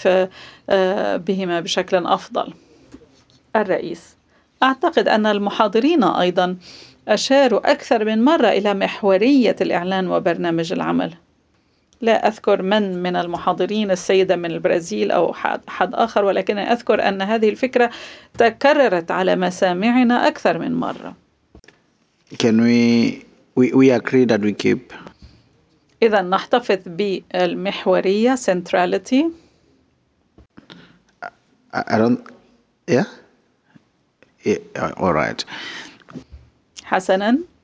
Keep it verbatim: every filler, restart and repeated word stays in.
نعترف بهما بشكل أفضل. الرئيس: أعتقد أن المحاضرين أيضا أشاروا أكثر من مرة إلى محورية الإعلان وبرنامج العمل. لا أذكر من من المحاضرين، السيدة من البرازيل أو حد آخر، ولكن أذكر أن هذه الفكرة تكررت على مسامعنا أكثر من مرة. Can we, we, we agree that we keep إذا نحتفظ بالمحورية centrality. I, I don't yeah yeah all right حسنا.